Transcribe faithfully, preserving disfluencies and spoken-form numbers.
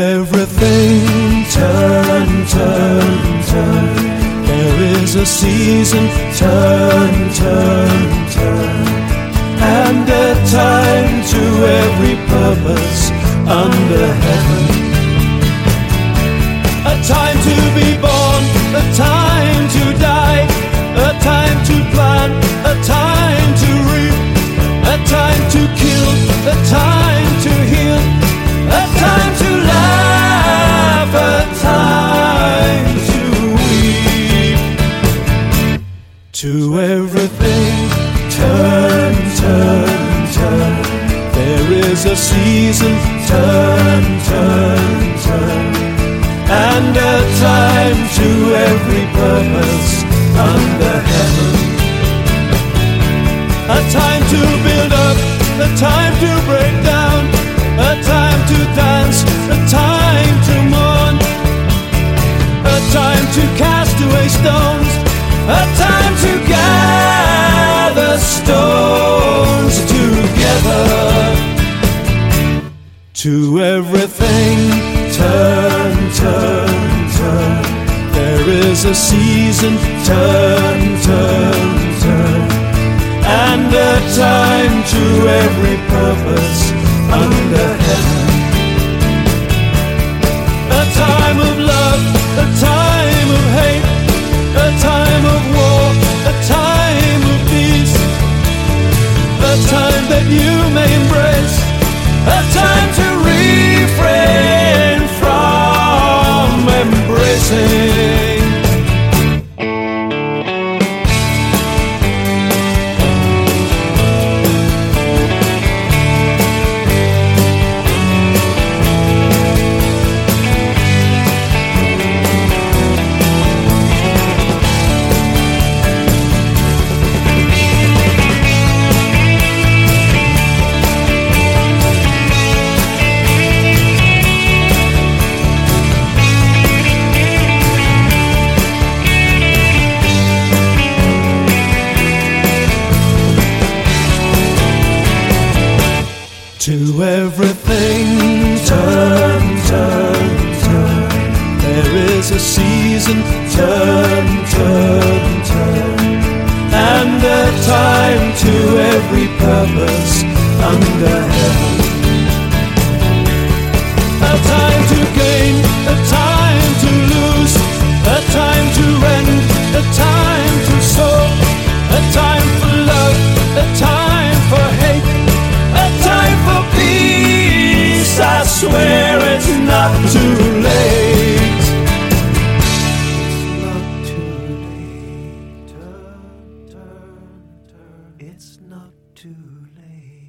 everything, turn, turn, turn. There is a season, turn, turn, turn. And a time to every purpose under heaven. A time to be born, a time to die, a time to plant, a time to reap, a time to kill, a time to heal, a time to laugh, a time to weep. To everything, turn, turn, turn. There is a season, turn, turn, turn. And a time to every purpose under heaven. A time to build up, a time to break down, a time to dance, a time to mourn, a time to cast away stones, a time to gather stones together. To everything, turn, turn, turn. There is a season, turn, turn, turn. And a time to every purpose under heaven. A time of love, a time of hate, a time of war, a time of peace, a time that you may embrace, a time to refrain from embracing. To everything, turn, turn, turn. There is a season, turn, turn, turn. And a time to every purpose under heaven. A time to gain, a time to lose, a time to rend, a time to sow, a time for love, a time for hate, a time for peace. I swear it's not too late. It's not too late. Turn, turn, turn. It's not too late.